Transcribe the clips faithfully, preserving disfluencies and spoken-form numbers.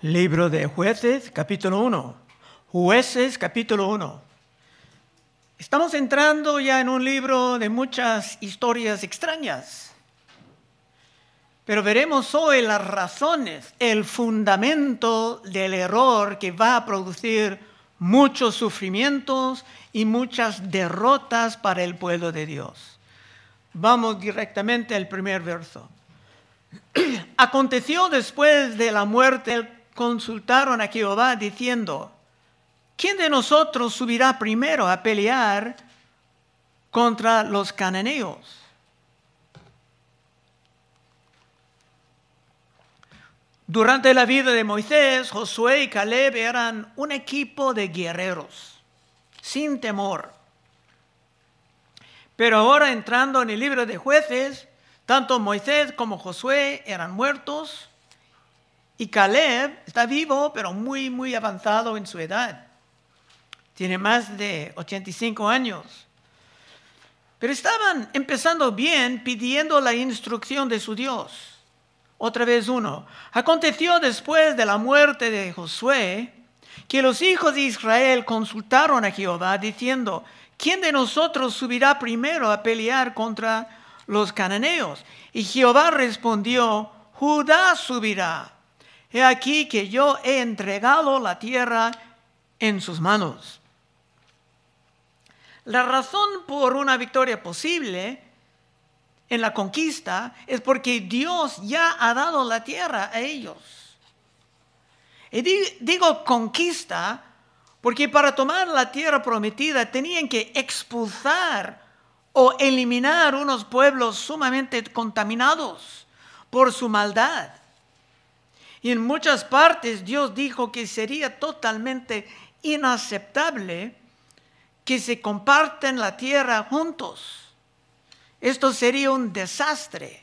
Libro de Jueces, capítulo uno. Jueces, capítulo uno. Estamos entrando ya en un libro de muchas historias extrañas. Pero veremos hoy las razones, el fundamento del error que va a producir muchos sufrimientos y muchas derrotas para el pueblo de Dios. Vamos directamente al primer verso. Aconteció después de la muerte, consultaron a Jehová diciendo: ¿quién de nosotros subirá primero a pelear contra los cananeos? Durante la vida de Moisés, Josué y Caleb eran un equipo de guerreros, sin temor. Pero ahora, entrando en el libro de Jueces, tanto Moisés como Josué eran muertos y Caleb está vivo, pero muy, muy avanzado en su edad. Tiene más de ochenta y cinco años. Pero estaban empezando bien pidiendo la instrucción de su Dios. Otra vez uno. Aconteció después de la muerte de Josué que los hijos de Israel consultaron a Jehová diciendo: ¿quién de nosotros subirá primero a pelear contra los cananeos? Y Jehová respondió: Judá subirá. He aquí que yo he entregado la tierra en sus manos. La razón por una victoria posible en la conquista es porque Dios ya ha dado la tierra a ellos. Y digo conquista porque para tomar la tierra prometida tenían que expulsar o eliminar unos pueblos sumamente contaminados por su maldad. Y en muchas partes Dios dijo que sería totalmente inaceptable que se compartan la tierra juntos. Esto sería un desastre.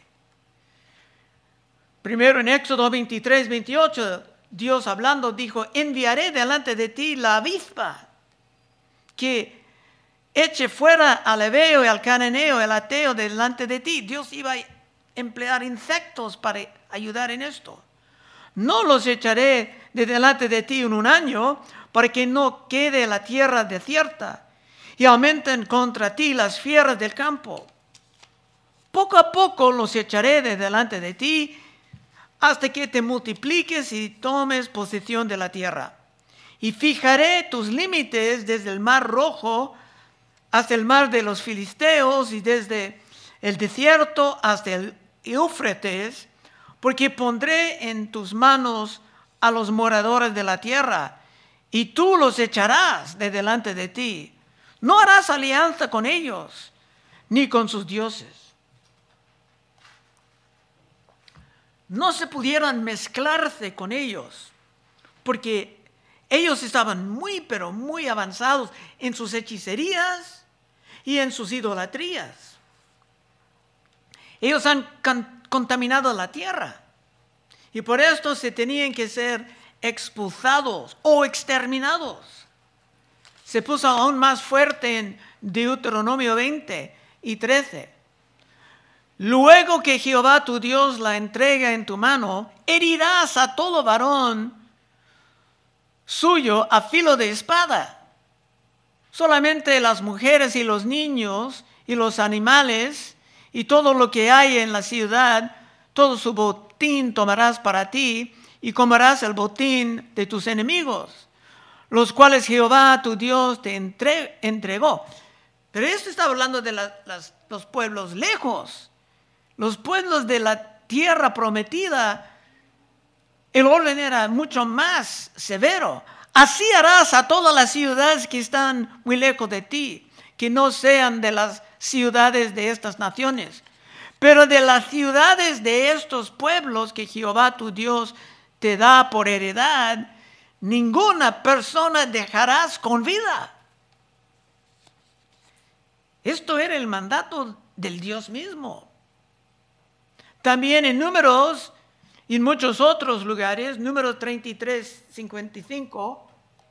Primero en Éxodo veintitrés, veintiocho, Dios hablando dijo: enviaré delante de ti la avispa que eche fuera al heveo y al cananeo, el ateo delante de ti. Dios iba a emplear insectos para ayudar en esto. No los echaré de delante de ti en un año, para que no quede la tierra desierta, y aumenten contra ti las fieras del campo. Poco a poco los echaré de delante de ti, hasta que te multipliques y tomes posesión de la tierra. Y fijaré tus límites desde el mar Rojo hasta el mar de los filisteos, y desde el desierto hasta el Éufrates, porque pondré en tus manos a los moradores de la tierra, y tú los echarás de delante de ti. No harás alianza con ellos, ni con sus dioses. No se pudieran mezclarse con ellos, porque ellos estaban muy, pero muy avanzados en sus hechicerías y en sus idolatrías. Ellos han can- contaminado la tierra, y por esto se tenían que ser expulsados o exterminados. Se puso aún más fuerte en Deuteronomio veinte y trece. Luego que Jehová tu Dios la entrega en tu mano, herirás a todo varón suyo a filo de espada. Solamente las mujeres y los niños y los animales y todo lo que hay en la ciudad, todo su botín tomarás para ti, y comerás el botín de tus enemigos, los cuales Jehová tu Dios te entre, entregó. Pero esto está hablando de la, las, los pueblos lejos. Los pueblos de la tierra prometida, el orden era mucho más severo. Así harás a todas las ciudades que están muy lejos de ti, que no sean de las ciudades de estas naciones, pero de las ciudades de estos pueblos que Jehová tu Dios te da por heredad, ninguna persona dejarás con vida. Esto era el mandato del Dios mismo. También en Números y en muchos otros lugares, Números treinta y tres, cincuenta y cinco,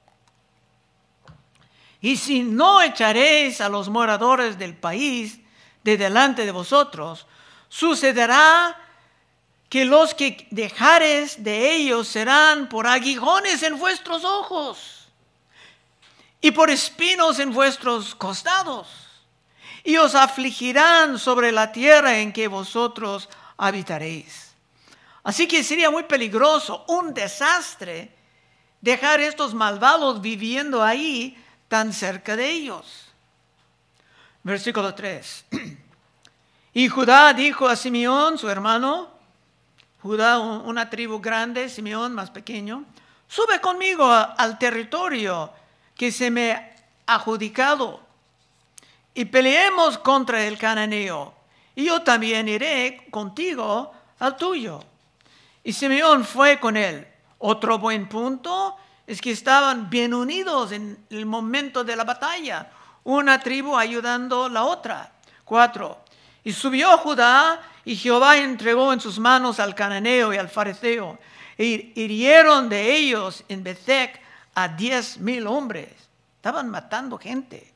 y si no echaréis a los moradores del país de delante de vosotros, sucederá que los que dejares de ellos serán por aguijones en vuestros ojos y por espinos en vuestros costados, y os afligirán sobre la tierra en que vosotros habitaréis. Así que sería muy peligroso, un desastre, dejar estos malvados viviendo ahí tan cerca de ellos. Versículo tres. Y Judá dijo a Simeón, su hermano, Judá, una tribu grande, Simeón más pequeño, sube conmigo a, al territorio que se me ha adjudicado y peleemos contra el cananeo, y yo también iré contigo al tuyo. Y Simeón fue con él. Otro buen punto es que estaban bien unidos en el momento de la batalla, una tribu ayudando a la otra. Cuatro. Y subió Judá, y Jehová entregó en sus manos al cananeo y al fariseo, e hirieron de ellos en Bezec a diez mil hombres. Estaban matando gente.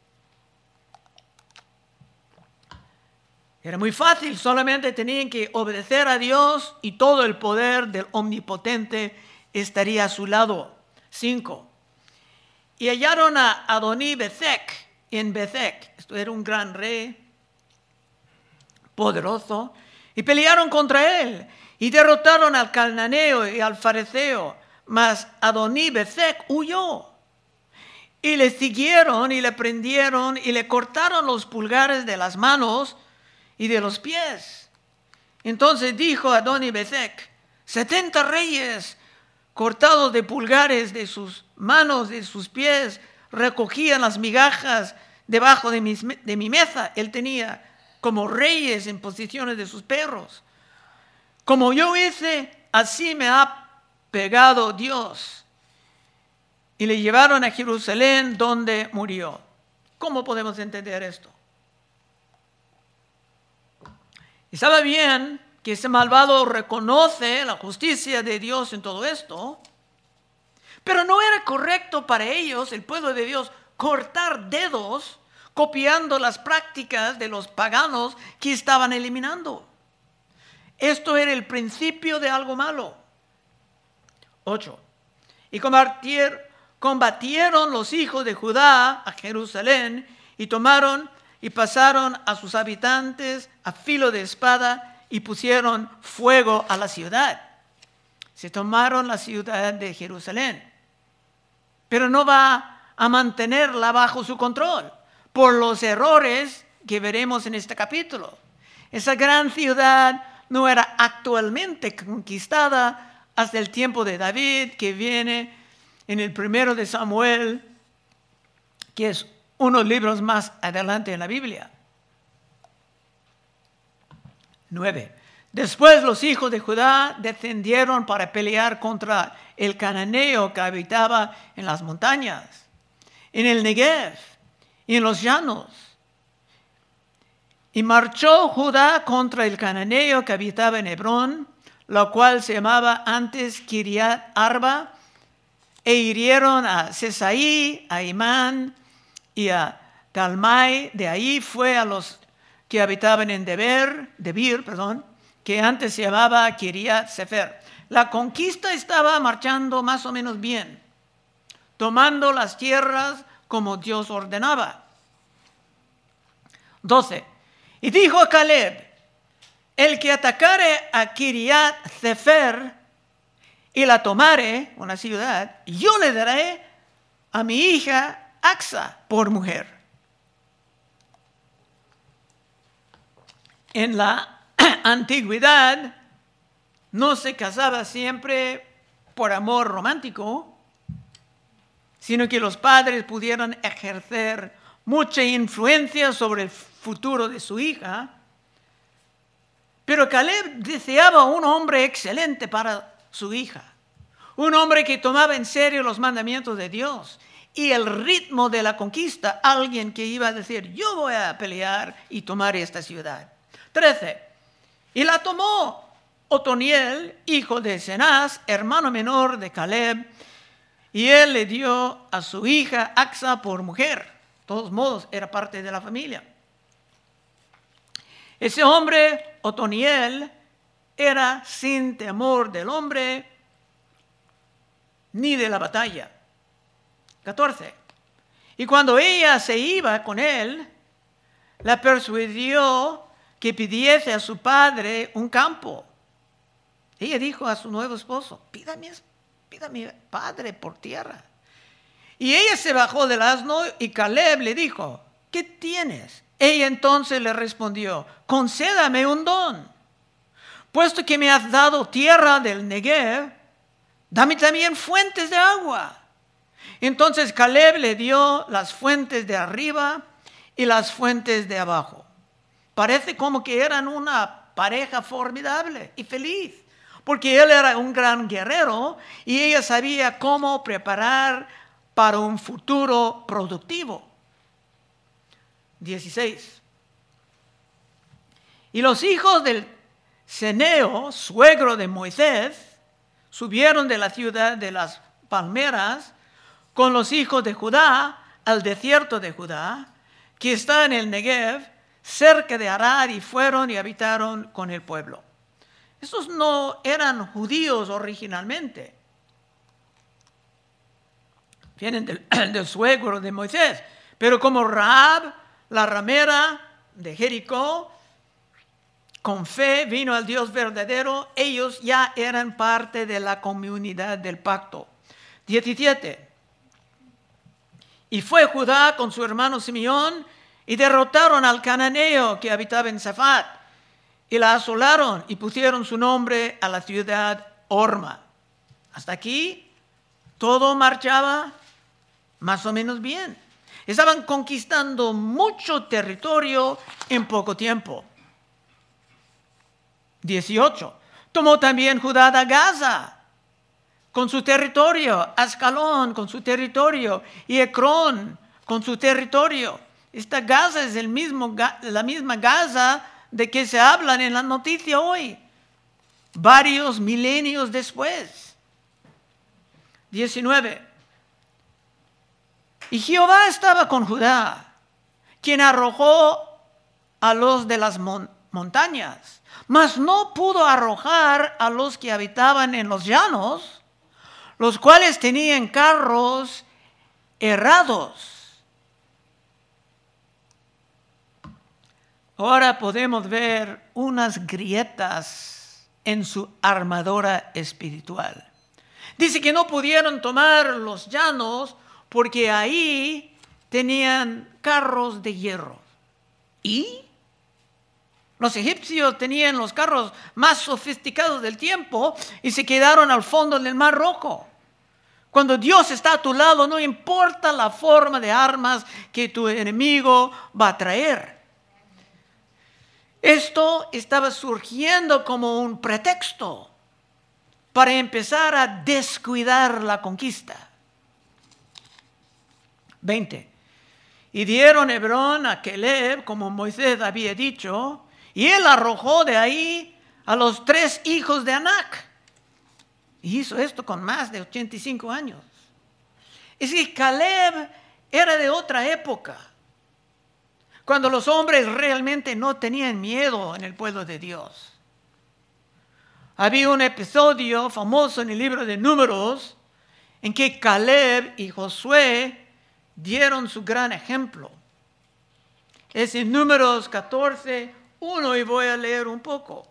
Era muy fácil, solamente tenían que obedecer a Dios y todo el poder del Omnipotente estaría a su lado. Cinco. Y hallaron a Adoní Bezec en Bezec. Esto era un gran rey poderoso, y pelearon contra él, y derrotaron al cananeo y al fariseo, mas Adoní Bezec huyó. Y le siguieron, y le prendieron, y le cortaron los pulgares de las manos y de los pies. Entonces dijo Adoní Bezec, setenta reyes cortados de pulgares de sus manos, de sus pies, recogían las migajas debajo de mi, de mi mesa. Él tenía como reyes en posiciones de sus perros. Como yo hice, así me ha pegado Dios. Y le llevaron a Jerusalén, donde murió. ¿Cómo podemos entender esto? Y sabe bien que ese malvado reconoce la justicia de Dios en todo esto, pero no era correcto para ellos, el pueblo de Dios, cortar dedos copiando las prácticas de los paganos que estaban eliminando. Esto era el principio de algo malo. Ocho. Y combatieron los hijos de Judá a Jerusalén y tomaron y pasaron a sus habitantes a filo de espada y pusieron fuego a la ciudad. Se tomaron la ciudad de Jerusalén, pero no va a mantenerla bajo su control por los errores que veremos en este capítulo. Esa gran ciudad no era actualmente conquistada hasta el tiempo de David, que viene en el primero de Samuel, que es unos libros más adelante en la Biblia. Nueve. Después los hijos de Judá descendieron para pelear contra el cananeo que habitaba en las montañas, en el Negev y en los llanos. Y marchó Judá contra el cananeo que habitaba en Hebrón, la cual se llamaba antes Kiriat Arba, e hirieron a Sesaí, a Imán y a Talmai. De ahí fue a los que habitaban en Debir, Debir, perdón, que antes se llamaba Kiriat Sefer. La conquista estaba marchando más o menos bien, tomando las tierras como Dios ordenaba. doce. Y dijo a Caleb, el que atacare a Kiriat Sefer y la tomare, una ciudad, yo le daré a mi hija Axa por mujer. En la antigüedad no se casaba siempre por amor romántico, sino que los padres pudieran ejercer mucha influencia sobre el futuro de su hija. Pero Caleb deseaba un hombre excelente para su hija, un hombre que tomaba en serio los mandamientos de Dios y el ritmo de la conquista, alguien que iba a decir, yo voy a pelear y tomar esta ciudad. trece. Y la tomó Otoniel, hijo de Cenaz, hermano menor de Caleb, y él le dio a su hija Axa por mujer. De todos modos, era parte de la familia. Ese hombre, Otoniel, era sin temor del hombre ni de la batalla. catorce. Y cuando ella se iba con él, la persuadió que pidiese a su padre un campo. Ella dijo a su nuevo esposo, pídame, pídame padre por tierra. Y ella se bajó del asno y Caleb le dijo, ¿qué tienes? Ella entonces le respondió, concédame un don. Puesto que me has dado tierra del Negev, dame también fuentes de agua. Entonces Caleb le dio las fuentes de arriba y las fuentes de abajo. Parece como que eran una pareja formidable y feliz, porque él era un gran guerrero y ella sabía cómo preparar para un futuro productivo. dieciséis. Y los hijos del Ceneo, suegro de Moisés, subieron de la ciudad de las palmeras con los hijos de Judá al desierto de Judá, que está en el Negev, cerca de Arad, y fueron y habitaron con el pueblo. Estos no eran judíos originalmente. Vienen del, del suegro de Moisés, pero como Rahab, la ramera de Jericó, con fe vino al Dios verdadero, ellos ya eran parte de la comunidad del pacto. diecisiete. Y fue Judá con su hermano Simeón y derrotaron al cananeo que habitaba en Zafat y la asolaron y pusieron su nombre a la ciudad Orma. Hasta aquí todo marchaba más o menos bien. Estaban conquistando mucho territorio en poco tiempo. dieciocho. Tomó también Judá a Gaza con su territorio, Ascalón con su territorio y Ecrón con su territorio. Esta Gaza es el mismo, la misma Gaza de que se hablan en la noticia hoy, varios milenios después. diecinueve. Y Jehová estaba con Judá, quien arrojó a los de las mon- montañas, mas no pudo arrojar a los que habitaban en los llanos, los cuales tenían carros errados. Ahora podemos ver unas grietas en su armadura espiritual. Dice que no pudieron tomar los llanos porque ahí tenían carros de hierro. ¿Y? Los egipcios tenían los carros más sofisticados del tiempo y se quedaron al fondo del Mar Rojo. Cuando Dios está a tu lado, no importa la forma de armas que tu enemigo va a traer. Esto estaba surgiendo como un pretexto para empezar a descuidar la conquista. veinte. Y dieron Hebrón a Caleb, como Moisés había dicho, y él arrojó de ahí a los tres hijos de Anac. Y hizo esto con más de ochenta y cinco años. Es que Caleb era de otra época, cuando los hombres realmente no tenían miedo en el pueblo de Dios. Había un episodio famoso en el libro de Números en que Caleb y Josué dieron su gran ejemplo. Es en Números catorce, uno, y voy a leer un poco.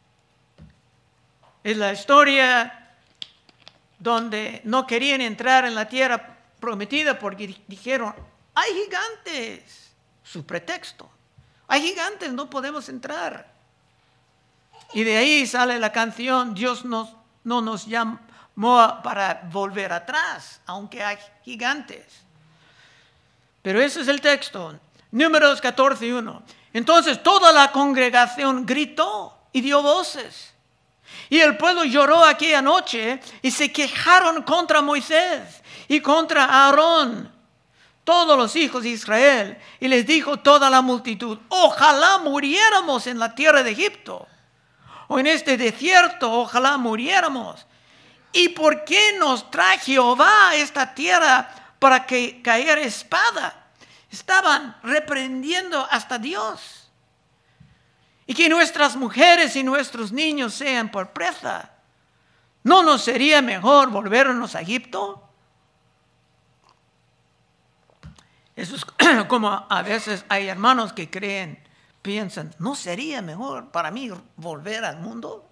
Es la historia donde no querían entrar en la tierra prometida porque dijeron, hay gigantes. Su pretexto. Hay gigantes, no podemos entrar. Y de ahí sale la canción, Dios nos, no nos llamó para volver atrás, aunque hay gigantes. Pero ese es el texto. Números catorce, uno. Entonces toda la congregación gritó y dio voces. Y el pueblo lloró aquella noche y se quejaron contra Moisés y contra Aarón, todos los hijos de Israel. Y les dijo toda la multitud, ojalá muriéramos en la tierra de Egipto, o en este desierto, ojalá muriéramos. ¿Y por qué nos trae Jehová a esta tierra para que caer espada? Estaban reprendiendo hasta Dios. y que nuestras mujeres y nuestros niños sean por presa, ¿no nos sería mejor volvernos a Egipto? Eso es como a veces hay hermanos que creen, piensan, ¿no sería mejor para mí volver al mundo?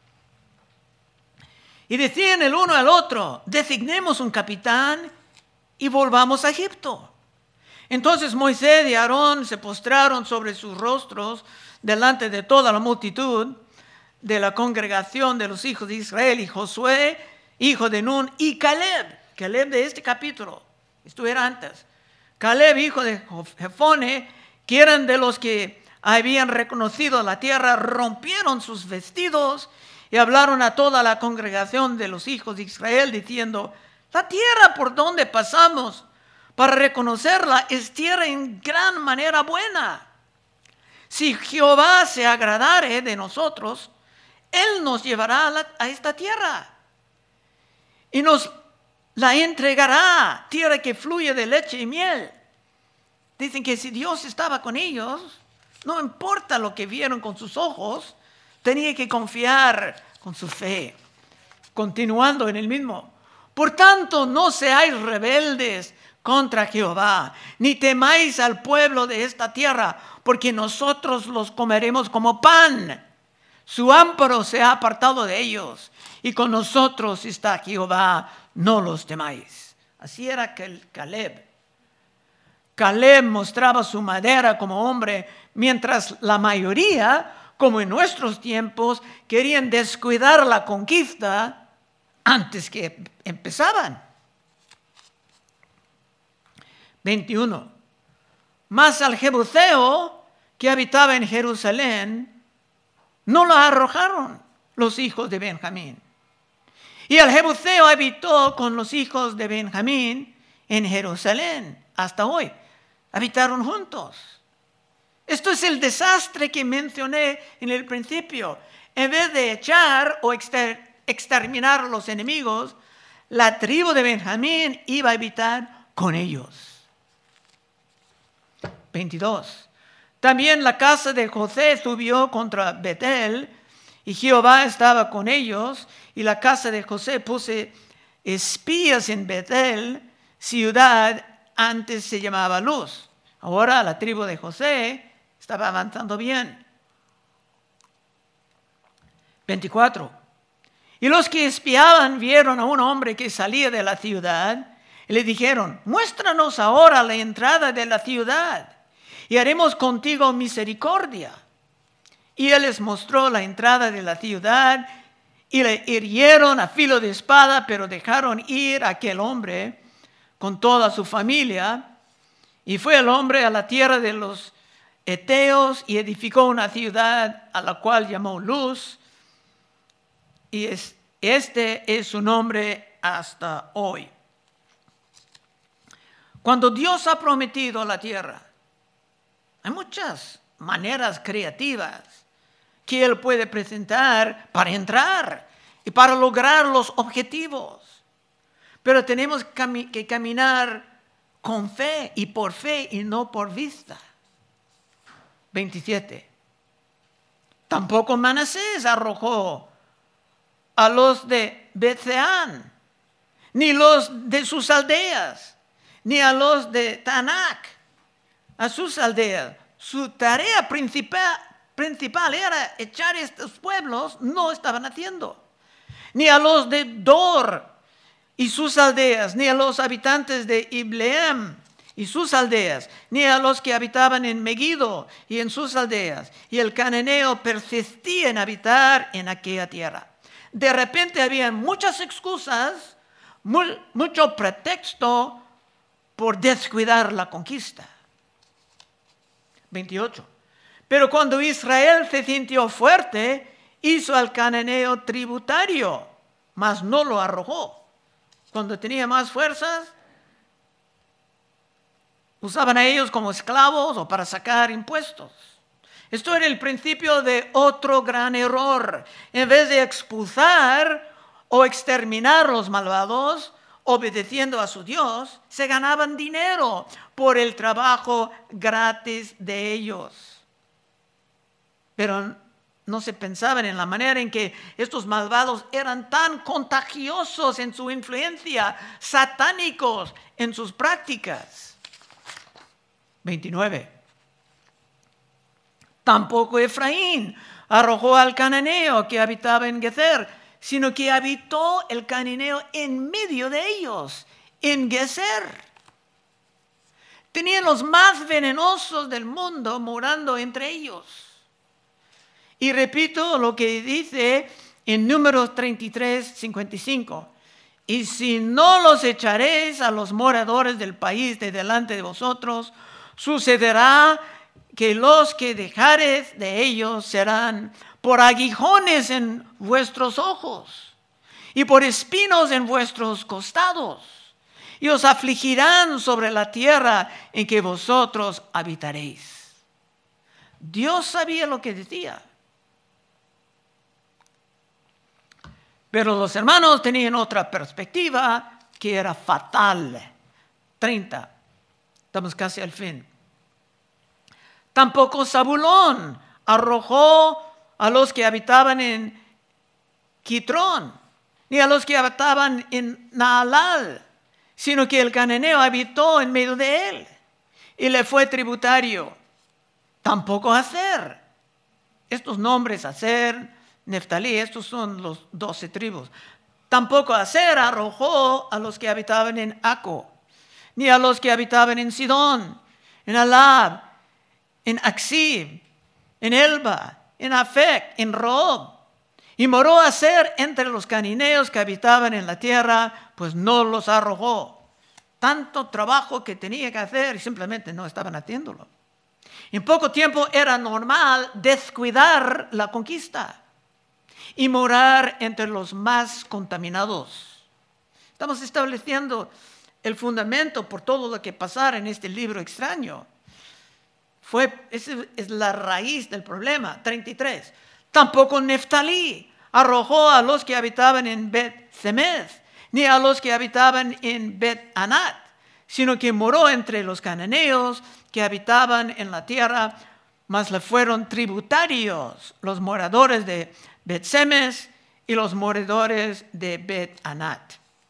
Y decían el uno al otro, designemos un capitán y volvamos a Egipto. Entonces Moisés y Aarón se postraron sobre sus rostros delante de toda la multitud de la congregación de los hijos de Israel, y Josué, hijo de Nun, y Caleb, Caleb de este capítulo, esto era antes, Caleb, hijo de Jefone, que eran de los que habían reconocido la tierra, rompieron sus vestidos y hablaron a toda la congregación de los hijos de Israel, diciendo, la tierra por donde pasamos para reconocerla es tierra en gran manera buena. Si Jehová se agradare de nosotros, Él nos llevará a, la, a esta tierra y nos la entregará, tierra que fluye de leche y miel. Dicen que si Dios estaba con ellos, no importa lo que vieron con sus ojos, tenía que confiar con su fe. Continuando en el mismo. Por tanto, no seáis rebeldes contra Jehová, ni temáis al pueblo de esta tierra, porque nosotros los comeremos como pan. Su amparo se ha apartado de ellos, y con nosotros está Jehová, no los temáis. Así era Caleb. Caleb mostraba su madera como hombre, mientras la mayoría, como en nuestros tiempos, querían descuidar la conquista antes que empezaban. veintiuno. Mas al jebuseo que habitaba en Jerusalén, no lo arrojaron los hijos de Benjamín. Y el jebuseo habitó con los hijos de Benjamín en Jerusalén hasta hoy. Habitaron juntos. Esto es el desastre que mencioné en el principio. En vez de echar o exter- exterminar a los enemigos, la tribu de Benjamín iba a habitar con ellos. veintidós. También la casa de José subió contra Betel, y Jehová estaba con ellos, y la casa de José puso espías en Betel, ciudad antes se llamaba Luz. Ahora la tribu de José estaba avanzando bien. veinticuatro. Y los que espiaban vieron a un hombre que salía de la ciudad y le dijeron, muéstranos ahora la entrada de la ciudad y haremos contigo misericordia. Y él les mostró la entrada de la ciudad y le hirieron a filo de espada, pero dejaron ir a aquel hombre con toda su familia. Y fue el hombre a la tierra de los Eteos y edificó una ciudad a la cual llamó Luz. Y es, este es su nombre hasta hoy. Cuando Dios ha prometido la tierra, hay muchas maneras creativas que Él puede presentar para entrar y para lograr los objetivos. Pero tenemos que caminar con fe y por fe y no por vista. veintisiete. Tampoco Manasés arrojó a los de Betseán, ni los de sus aldeas, ni a los de Tanac, a sus aldeas. Su tarea principal, principal era echar estos pueblos, no estaban haciendo. Ni a los de Dor y sus aldeas, ni a los habitantes de Ibleam y sus aldeas, ni a los que habitaban en Megiddo y en sus aldeas. Y el cananeo persistía en habitar en aquella tierra. De repente había muchas excusas, muy, mucho pretexto por descuidar la conquista. veintiocho. Pero cuando Israel se sintió fuerte, hizo al cananeo tributario, mas no lo arrojó. Cuando tenía más fuerzas, usaban a ellos como esclavos o para sacar impuestos. Esto era el principio de otro gran error. En vez de expulsar o exterminar a los malvados, obedeciendo a su Dios, se ganaban dinero por el trabajo gratis de ellos. Pero no se pensaban en la manera en que estos malvados eran tan contagiosos en su influencia, satánicos en sus prácticas. veintinueve. Tampoco Efraín arrojó al cananeo que habitaba en Gezer, sino que habitó el cananeo en medio de ellos, en Gezer. Tenían los más venenosos del mundo morando entre ellos. Y repito lo que dice en Números treinta y tres, cincuenta y cinco. Y si no los echaréis a los moradores del país de delante de vosotros, sucederá que los que dejares de ellos serán por aguijones en vuestros ojos y por espinos en vuestros costados, y os afligirán sobre la tierra en que vosotros habitaréis. Dios sabía lo que decía. Pero los hermanos tenían otra perspectiva que era fatal. treinta. Estamos casi al fin. Tampoco Zabulón arrojó a los que habitaban en Quitrón, ni a los que habitaban en Naalal, sino que el cananeo habitó en medio de él y le fue tributario. Tampoco Aser. Estos nombres, Aser, Neftalí, estos son los doce tribus. Tampoco Aser arrojó a los que habitaban en Aco, ni a los que habitaban en Sidón, en Alab, en Aksib, en Elba, en Afec, en Rob. Y moró Aser entre los cananeos que habitaban en la tierra, pues no los arrojó. Tanto trabajo que tenía que hacer y simplemente no estaban haciéndolo. En poco tiempo era normal descuidar la conquista y morar entre los más contaminados. Estamos estableciendo el fundamento por todo lo que pasara en este libro extraño. Fue, esa es la raíz del problema. treinta y tres. Tampoco Neftalí arrojó a los que habitaban en Bet-Semez, ni a los que habitaban en Bet-Anat, sino que moró entre los cananeos que habitaban en la tierra, mas le fueron tributarios los moradores de Bet-Semez y los moradores de Bet-Anat.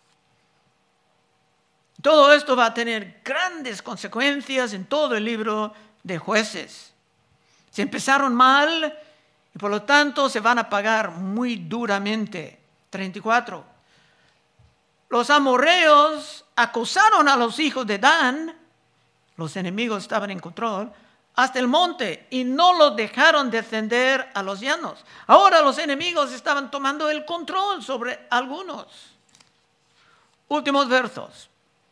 Todo esto va a tener grandes consecuencias en todo el libro de Jueces. Se empezaron mal y por lo tanto se van a pagar muy duramente. treinta y cuatro. Los amorreos acosaron a los hijos de Dan, los enemigos estaban en control, hasta el monte y no los dejaron descender a los llanos. Ahora los enemigos estaban tomando el control sobre algunos. Últimos versos.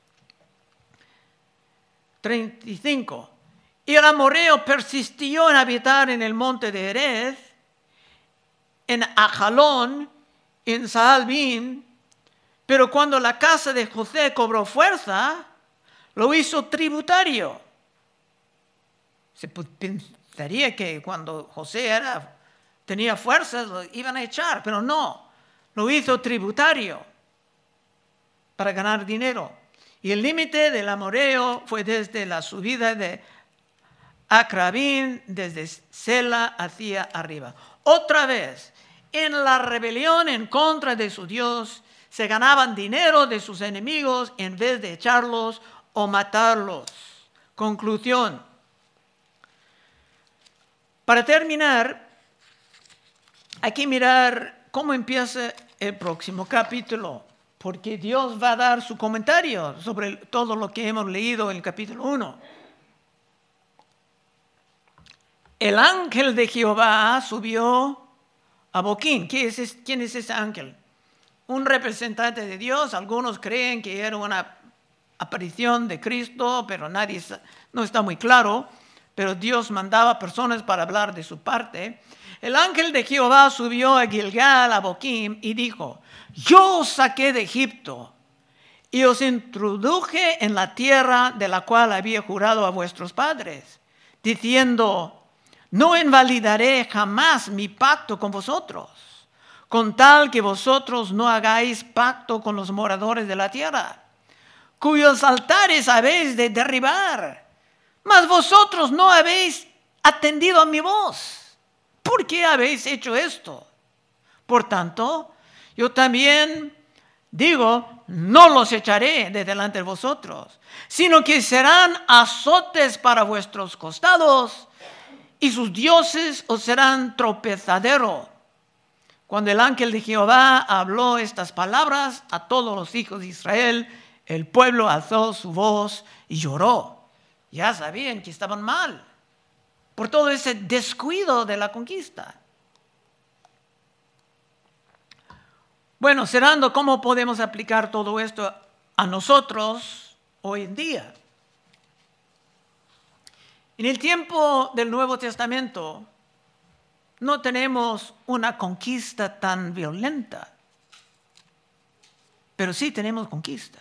treinta y cinco. Y el amorreo persistió en habitar en el monte de Erez, en Ajalón, en Saalbim, pero cuando la casa de José cobró fuerza, lo hizo tributario. Se pensaría que cuando José era, tenía fuerzas, lo iban a echar, pero no, lo hizo tributario para ganar dinero. Y el límite del amorreo fue desde la subida de Acrabín, desde Sela hacia arriba. Otra vez, en la rebelión en contra de su Dios, se ganaban dinero de sus enemigos en vez de echarlos o matarlos. Conclusión. Para terminar, hay que mirar cómo empieza el próximo capítulo, porque Dios va a dar su comentario sobre todo lo que hemos leído en el capítulo uno. El ángel de Jehová subió a Boquín. ¿Quién es, ¿Quién es ese ángel? Un representante de Dios. Algunos creen que era una aparición de Cristo, pero nadie no está muy claro. Pero Dios mandaba personas para hablar de su parte. El ángel de Jehová subió a Gilgal, a Boquín, y dijo: yo os saqué de Egipto y os introduje en la tierra de la cual había jurado a vuestros padres, diciendo: no invalidaré jamás mi pacto con vosotros, con tal que vosotros no hagáis pacto con los moradores de la tierra, cuyos altares habéis de derribar, mas vosotros no habéis atendido a mi voz. ¿por qué habéis hecho esto? Por tanto, yo también digo, no los echaré de delante de vosotros, sino que serán azotes para vuestros costados, y sus dioses os serán tropezadero. Cuando el ángel de Jehová habló estas palabras a todos los hijos de Israel, el pueblo alzó su voz y lloró. Ya sabían que estaban mal por todo ese descuido de la conquista. Bueno, cerrando, ¿cómo podemos aplicar todo esto a nosotros hoy en día? En el tiempo del Nuevo Testamento no tenemos una conquista tan violenta, pero sí tenemos conquista.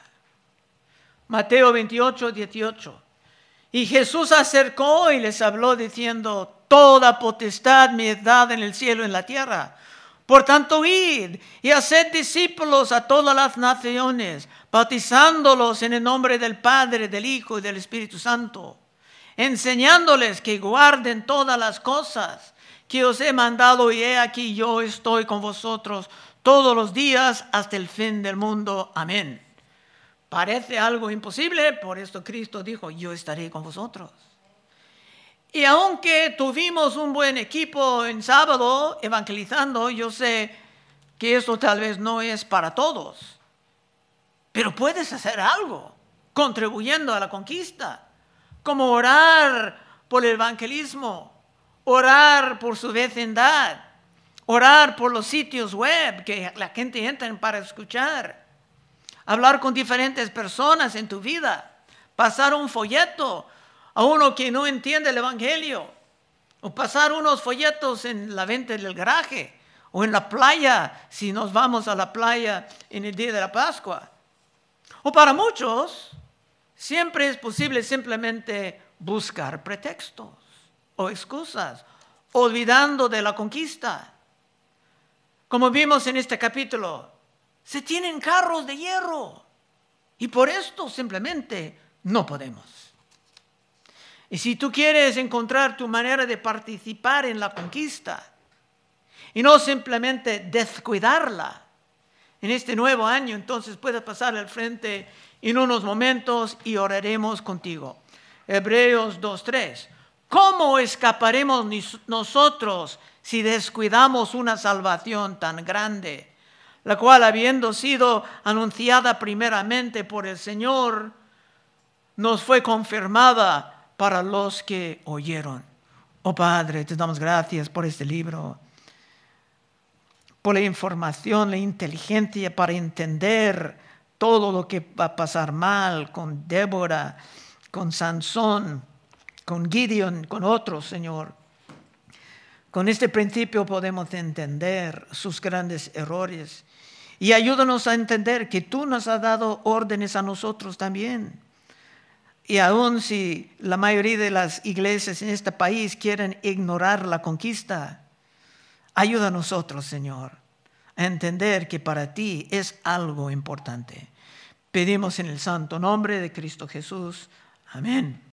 Mateo veintiocho, dieciocho. Y Jesús se acercó y les habló diciendo, toda potestad me es dada en el cielo y en la tierra. Por tanto, id y haced discípulos a todas las naciones, bautizándolos en el nombre del Padre, del Hijo y del Espíritu Santo, enseñándoles que guarden todas las cosas que os he mandado, y he aquí yo estoy con vosotros todos los días hasta el fin del mundo. Amén. Parece algo imposible, por esto Cristo dijo, yo estaré con vosotros. Y aunque tuvimos un buen equipo en sábado evangelizando, yo sé que esto tal vez no es para todos, pero puedes hacer algo contribuyendo a la conquista, como orar por el evangelismo, orar por su vecindad, orar por los sitios web que la gente entra para escuchar, hablar con diferentes personas en tu vida, pasar un folleto a uno que no entiende el evangelio, o pasar unos folletos en la venta del garaje, o en la playa, si nos vamos a la playa en el día de la Pascua. O para muchos, siempre es posible simplemente buscar pretextos o excusas, olvidando de la conquista. Como vimos en este capítulo, se tienen carros de hierro y por esto simplemente no podemos. Y si tú quieres encontrar tu manera de participar en la conquista y no simplemente descuidarla en este nuevo año, entonces puedes pasar al frente en unos momentos y oraremos contigo. Hebreos dos tres. ¿Cómo escaparemos nosotros si descuidamos una salvación tan grande, la cual, habiendo sido anunciada primeramente por el Señor, nos fue confirmada para los que oyeron? Oh Padre, te damos gracias por este libro, por la información, la inteligencia para entender todo lo que va a pasar mal con Débora, con Sansón, con Gideon, con otros, Señor. Con este principio podemos entender sus grandes errores y ayúdanos a entender que tú nos has dado órdenes a nosotros también. Y aun si la mayoría de las iglesias en este país quieren ignorar la conquista, ayuda a nosotros, Señor, a entender que para ti es algo importante. Pedimos en el santo nombre de Cristo Jesús. Amén.